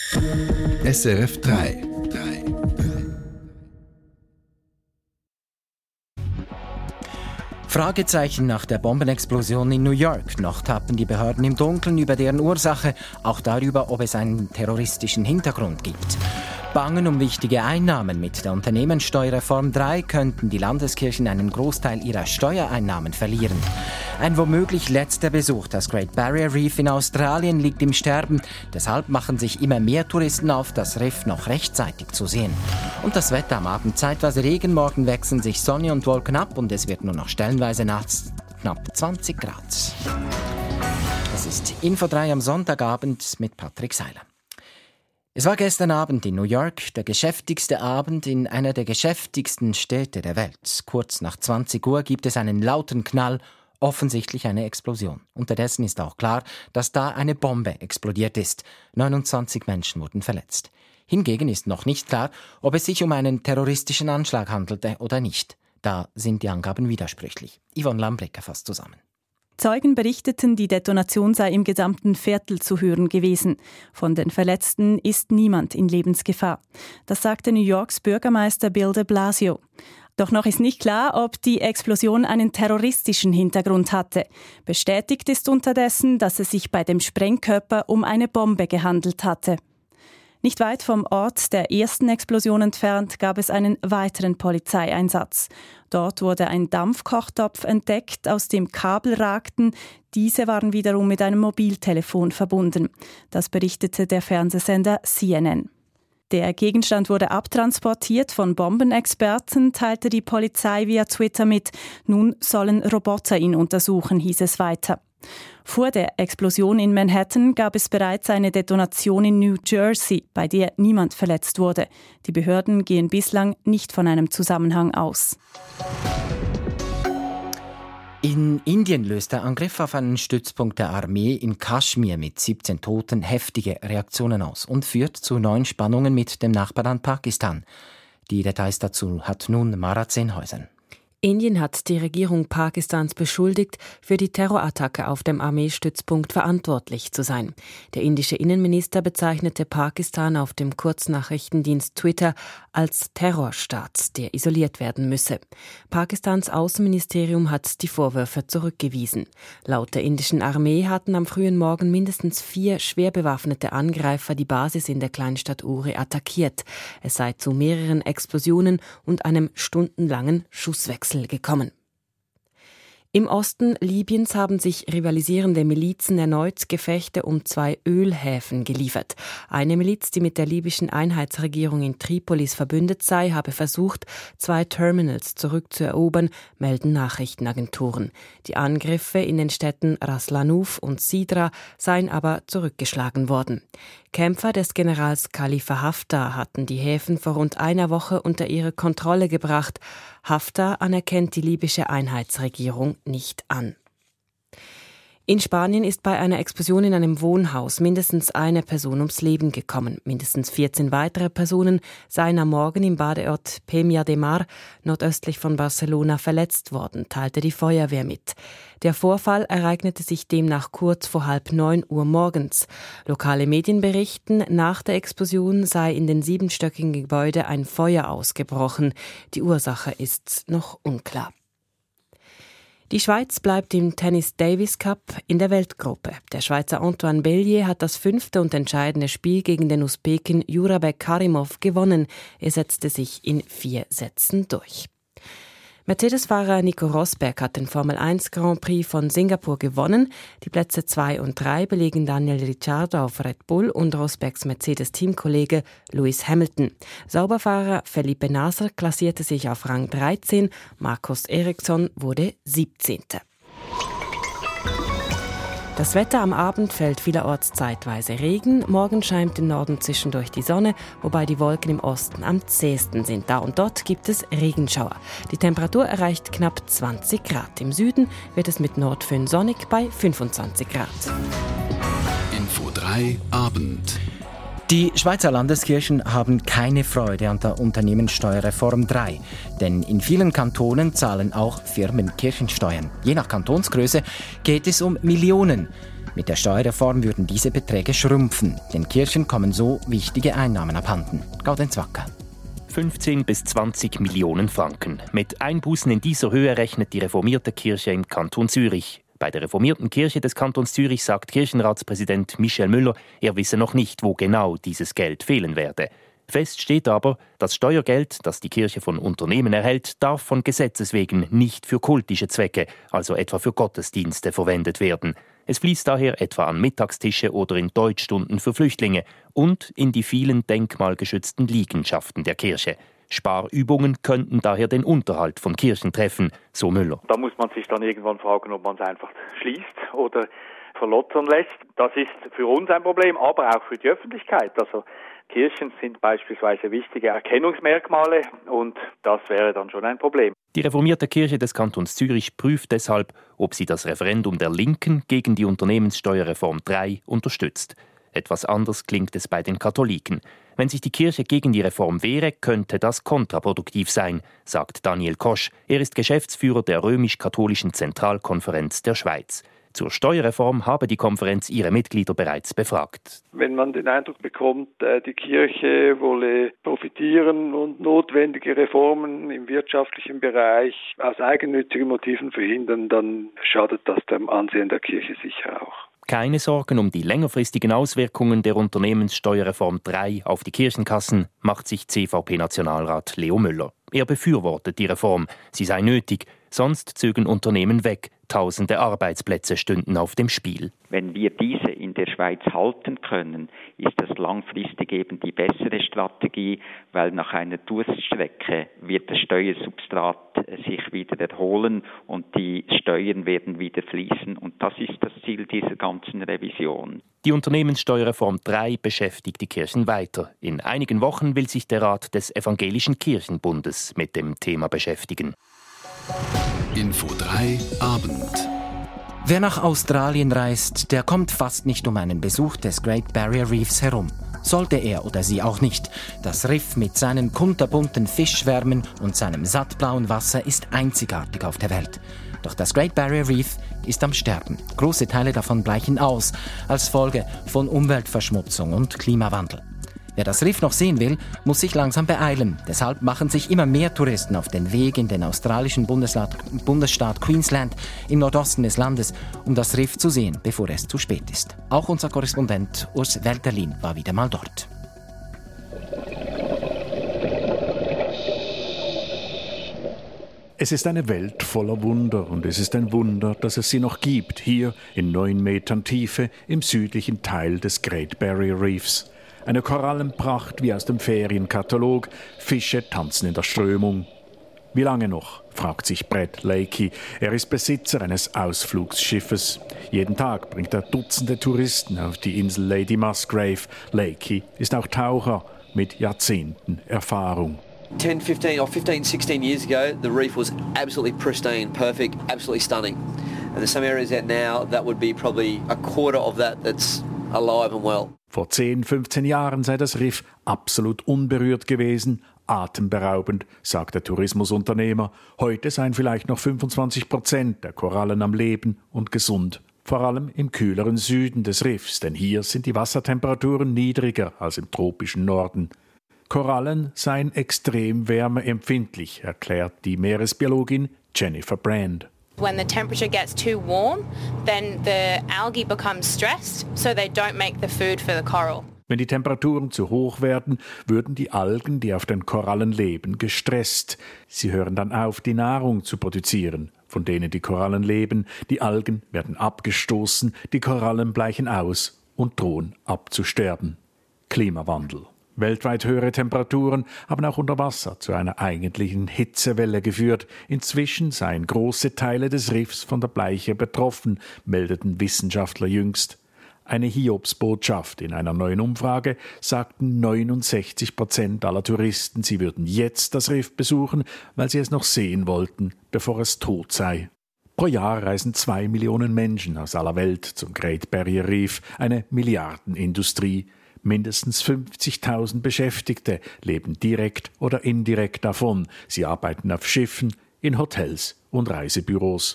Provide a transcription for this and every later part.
SRF 3. Fragezeichen nach der Bombenexplosion in New York. Noch tappen die Behörden im Dunkeln über deren Ursache, auch darüber, ob es einen terroristischen Hintergrund gibt. Bangen um wichtige Einnahmen. Mit der Unternehmenssteuerreform 3 könnten die Landeskirchen einen Großteil ihrer Steuereinnahmen verlieren. Ein womöglich letzter Besuch. Das Great Barrier Reef in Australien liegt im Sterben. Deshalb machen sich immer mehr Touristen auf, das Riff noch rechtzeitig zu sehen. Und das Wetter am Abend zeitweise Regen, morgen wechseln sich Sonne und Wolken ab und es wird nur noch stellenweise nachts knapp 20 Grad. Das ist Info 3 am Sonntagabend mit Patrick Seiler. Es war gestern Abend in New York, der geschäftigste Abend in einer der geschäftigsten Städte der Welt. Kurz nach 20 Uhr gibt es einen lauten Knall, offensichtlich eine Explosion. Unterdessen ist auch klar, dass da eine Bombe explodiert ist. 29 Menschen wurden verletzt. Hingegen ist noch nicht klar, ob es sich um einen terroristischen Anschlag handelte oder nicht. Da sind die Angaben widersprüchlich. Yvonne Lambrecker fasst zusammen. Zeugen berichteten, die Detonation sei im gesamten Viertel zu hören gewesen. Von den Verletzten ist niemand in Lebensgefahr. Das sagte New Yorks Bürgermeister Bill de Blasio. Doch noch ist nicht klar, ob die Explosion einen terroristischen Hintergrund hatte. Bestätigt ist unterdessen, dass es sich bei dem Sprengkörper um eine Bombe gehandelt hatte. Nicht weit vom Ort der ersten Explosion entfernt gab es einen weiteren Polizeieinsatz. Dort wurde ein Dampfkochtopf entdeckt, aus dem Kabel ragten. Diese waren wiederum mit einem Mobiltelefon verbunden. Das berichtete der Fernsehsender CNN. Der Gegenstand wurde abtransportiert von Bombenexperten, teilte die Polizei via Twitter mit. Nun sollen Roboter ihn untersuchen, hieß es weiter. Vor der Explosion in Manhattan gab es bereits eine Detonation in New Jersey, bei der niemand verletzt wurde. Die Behörden gehen bislang nicht von einem Zusammenhang aus. In Indien löst der Angriff auf einen Stützpunkt der Armee in Kaschmir mit 17 Toten heftige Reaktionen aus und führt zu neuen Spannungen mit dem Nachbarland Pakistan. Die Details dazu hat nun Marat Senhäusen. Indien hat die Regierung Pakistans beschuldigt, für die Terrorattacke auf dem Armeestützpunkt verantwortlich zu sein. Der indische Innenminister bezeichnete Pakistan auf dem Kurznachrichtendienst Twitter als Terrorstaat, der isoliert werden müsse. Pakistans Außenministerium hat die Vorwürfe zurückgewiesen. Laut der indischen Armee hatten am frühen Morgen mindestens 4 schwer bewaffnete Angreifer die Basis in der Kleinstadt Uri attackiert. Es sei zu mehreren Explosionen und einem stundenlangen Schusswechsel gekommen. Im Osten Libyens haben sich rivalisierende Milizen erneut Gefechte um 2 Ölhäfen geliefert. Eine Miliz, die mit der libyschen Einheitsregierung in Tripolis verbündet sei, habe versucht, 2 Terminals zurückzuerobern, melden Nachrichtenagenturen. Die Angriffe in den Städten Ras Lanuf und Sidra seien aber zurückgeschlagen worden. Kämpfer des Generals Khalifa Haftar hatten die Häfen vor rund einer Woche unter ihre Kontrolle gebracht. Haftar anerkennt die libysche Einheitsregierung nicht an. In Spanien ist bei einer Explosion in einem Wohnhaus mindestens eine Person ums Leben gekommen. Mindestens 14 weitere Personen seien am Morgen im Badeort Premià de Mar, nordöstlich von Barcelona, verletzt worden, teilte die Feuerwehr mit. Der Vorfall ereignete sich demnach kurz vor 8:30 morgens. Lokale Medien berichten, nach der Explosion sei in den 7-stöckigen Gebäude ein Feuer ausgebrochen. Die Ursache ist noch unklar. Die Schweiz bleibt im Tennis Davis Cup in der Weltgruppe. Der Schweizer Antoine Bellier hat das 5. und entscheidende Spiel gegen den Usbeken Jurabek Karimov gewonnen. Er setzte sich in 4 Sätzen durch. Mercedes-Fahrer Nico Rosberg hat den Formel 1 Grand Prix von Singapur gewonnen. Die Plätze 2 und 3 belegen Daniel Ricciardo auf Red Bull und Rosbergs Mercedes-Teamkollege Lewis Hamilton. Sauberfahrer Felipe Nasr klassierte sich auf Rang 13, Markus Ericsson wurde 17. Das Wetter am Abend fällt vielerorts zeitweise Regen. Morgen scheint im Norden zwischendurch die Sonne, wobei die Wolken im Osten am zähesten sind. Da und dort gibt es Regenschauer. Die Temperatur erreicht knapp 20 Grad. Im Süden wird es mit Nordföhn sonnig bei 25 Grad. Info 3 Abend. Die Schweizer Landeskirchen haben keine Freude an der Unternehmenssteuerreform 3, denn in vielen Kantonen zahlen auch Firmen Kirchensteuern. Je nach Kantonsgröße geht es um Millionen. Mit der Steuerreform würden diese Beträge schrumpfen. Den Kirchen kommen so wichtige Einnahmen abhanden. Gaudenz Wacker. 15 bis 20 Millionen Franken. Mit Einbußen in dieser Höhe rechnet die reformierte Kirche im Kanton Zürich. Bei der reformierten Kirche des Kantons Zürich sagt Kirchenratspräsident Michel Müller, er wisse noch nicht, wo genau dieses Geld fehlen werde. Fest steht aber, das Steuergeld, das die Kirche von Unternehmen erhält, darf von Gesetzes wegen nicht für kultische Zwecke, also etwa für Gottesdienste, verwendet werden. Es fließt daher etwa an Mittagstische oder in Deutschstunden für Flüchtlinge und in die vielen denkmalgeschützten Liegenschaften der Kirche. Sparübungen könnten daher den Unterhalt von Kirchen treffen, so Müller. Da muss man sich dann irgendwann fragen, ob man es einfach schließt oder verlottern lässt. Das ist für uns ein Problem, aber auch für die Öffentlichkeit. Also Kirchen sind beispielsweise wichtige Erkennungsmerkmale und das wäre dann schon ein Problem. Die reformierte Kirche des Kantons Zürich prüft deshalb, ob sie das Referendum der Linken gegen die Unternehmenssteuerreform 3 unterstützt. Etwas anders klingt es bei den Katholiken. Wenn sich die Kirche gegen die Reform wehre, könnte das kontraproduktiv sein, sagt Daniel Kosch. Er ist Geschäftsführer der römisch-katholischen Zentralkonferenz der Schweiz. Zur Steuerreform habe die Konferenz ihre Mitglieder bereits befragt. Wenn man den Eindruck bekommt, die Kirche wolle profitieren und notwendige Reformen im wirtschaftlichen Bereich aus eigennützigen Motiven verhindern, dann schadet das dem Ansehen der Kirche sicher auch. Keine Sorgen um die längerfristigen Auswirkungen der Unternehmenssteuerreform 3 auf die Kirchenkassen macht sich CVP-Nationalrat Leo Müller. Er befürwortet die Reform. Sie sei nötig, sonst zögen Unternehmen weg. Tausende Arbeitsplätze stünden auf dem Spiel. Wenn wir diese in der Schweiz halten können, ist das langfristig eben die bessere Strategie, weil nach einer Durststrecke wird das Steuersubstrat sich wieder erholen und die Steuern werden wieder fließen. Und das ist das Ziel dieser ganzen Revision. Die Unternehmenssteuerreform 3 beschäftigt die Kirchen weiter. In einigen Wochen will sich der Rat des Evangelischen Kirchenbundes mit dem Thema beschäftigen. Info 3 Abend. Wer nach Australien reist, der kommt fast nicht um einen Besuch des Great Barrier Reefs herum. Sollte er oder sie auch nicht. Das Riff mit seinen kunterbunten Fischschwärmen und seinem sattblauen Wasser ist einzigartig auf der Welt. Doch das Great Barrier Reef ist am Sterben. Große Teile davon bleichen aus, als Folge von Umweltverschmutzung und Klimawandel. Wer das Riff noch sehen will, muss sich langsam beeilen. Deshalb machen sich immer mehr Touristen auf den Weg in den australischen Bundesstaat Queensland im Nordosten des Landes, um das Riff zu sehen, bevor es zu spät ist. Auch unser Korrespondent Urs Welterlin war wieder mal dort. Es ist eine Welt voller Wunder und es ist ein Wunder, dass es sie noch gibt, hier in 9 Metern Tiefe im südlichen Teil des Great Barrier Reefs. Eine Korallenpracht wie aus dem Ferienkatalog, Fische tanzen in der Strömung. Wie lange noch, fragt sich Brett Lakey. Er ist Besitzer eines Ausflugsschiffes. Jeden Tag bringt er Dutzende Touristen auf die Insel Lady Musgrave. Lakey ist auch Taucher mit Jahrzehnten Erfahrung. 10, 15, 16 years ago, the reef was absolutely pristine, perfect, absolutely stunning. And there's some areas out now that would be probably a quarter of that that's alive and well. Vor 10, 15 Jahren sei das Riff absolut unberührt gewesen, atemberaubend, sagt der Tourismusunternehmer. Heute seien vielleicht noch 25% der Korallen am Leben und gesund. Vor allem im kühleren Süden des Riffs, denn hier sind die Wassertemperaturen niedriger als im tropischen Norden. Korallen seien extrem wärmeempfindlich, erklärt die Meeresbiologin Jennifer Brand. When the temperature gets too warm, then the algae becomes stressed, so they don't make the food for the coral. Wenn die Temperaturen zu hoch werden, würden die Algen, die auf den Korallen leben, gestresst. Sie hören dann auf, die Nahrung zu produzieren, von denen die Korallen leben. Die Algen werden abgestoßen, die Korallen bleichen aus und drohen abzusterben. Klimawandel. Weltweit höhere Temperaturen haben auch unter Wasser zu einer eigentlichen Hitzewelle geführt. Inzwischen seien große Teile des Riffs von der Bleiche betroffen, meldeten Wissenschaftler jüngst. Eine Hiobsbotschaft. In einer neuen Umfrage sagten 69% aller Touristen, sie würden jetzt das Riff besuchen, weil sie es noch sehen wollten, bevor es tot sei. Pro Jahr reisen 2 Millionen Menschen aus aller Welt zum Great Barrier Reef, eine Milliardenindustrie. Mindestens 50.000 Beschäftigte leben direkt oder indirekt davon. Sie arbeiten auf Schiffen, in Hotels und Reisebüros.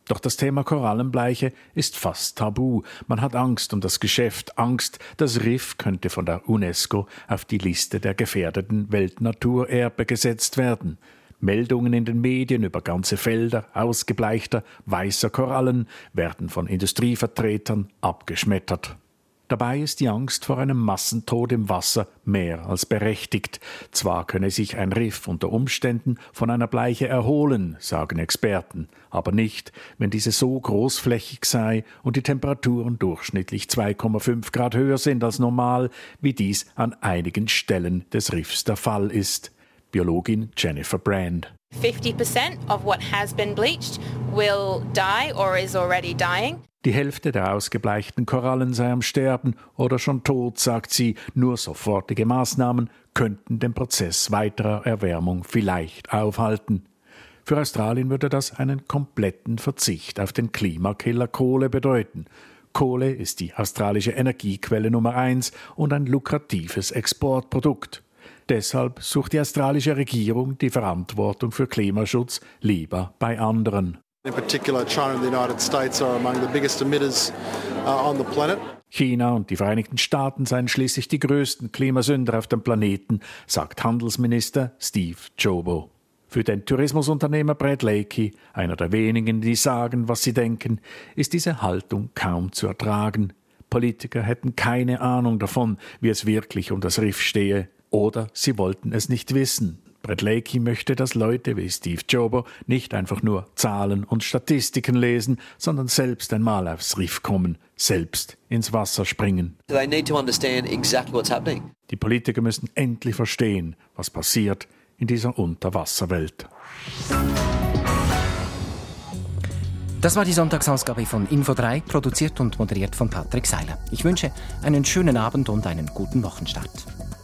Doch das Thema Korallenbleiche ist fast tabu. Man hat Angst um das Geschäft, Angst, das Riff könnte von der UNESCO auf die Liste der gefährdeten Weltnaturerbe gesetzt werden. Meldungen in den Medien über ganze Felder ausgebleichter, weißer Korallen werden von Industrievertretern abgeschmettert. Dabei ist die Angst vor einem Massentod im Wasser mehr als berechtigt. Zwar könne sich ein Riff unter Umständen von einer Bleiche erholen, sagen Experten, aber nicht, wenn diese so großflächig sei und die Temperaturen durchschnittlich 2,5 Grad höher sind als normal, wie dies an einigen Stellen des Riffs der Fall ist. Biologin Jennifer Brand. 50% of what has been bleached will die or is already dying. Die Hälfte der ausgebleichten Korallen sei am Sterben oder schon tot, sagt sie. Nur sofortige Maßnahmen könnten den Prozess weiterer Erwärmung vielleicht aufhalten. Für Australien würde das einen kompletten Verzicht auf den Klimakiller Kohle bedeuten. Kohle ist die australische Energiequelle Nummer 1 und ein lukratives Exportprodukt. Deshalb sucht die australische Regierung die Verantwortung für Klimaschutz lieber bei anderen. In particular, China and the United States are among the biggest emitters on the planet. China und die Vereinigten Staaten seien schließlich die größten Klimasünder auf dem Planeten, sagt Handelsminister Steve Ciobo. Für den Tourismusunternehmer Brad Lakey, einer der wenigen, die sagen, was sie denken, ist diese Haltung kaum zu ertragen. Politiker hätten keine Ahnung davon, wie es wirklich um das Riff stehe. Oder sie wollten es nicht wissen. Brad Lakey möchte, dass Leute wie Steve Ciobo nicht einfach nur Zahlen und Statistiken lesen, sondern selbst einmal aufs Riff kommen, selbst ins Wasser springen. They need to understand exactly what's happening. Die Politiker müssen endlich verstehen, was passiert in dieser Unterwasserwelt. Das war die Sonntagsausgabe von Info3, produziert und moderiert von Patrick Seiler. Ich wünsche einen schönen Abend und einen guten Wochenstart.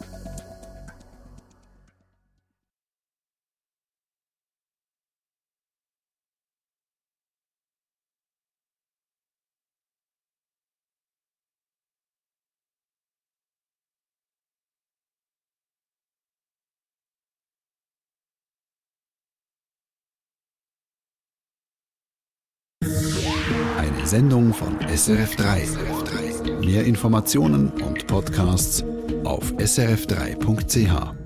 Eine Sendung von SRF3. Mehr Informationen und Podcasts auf srf3.ch.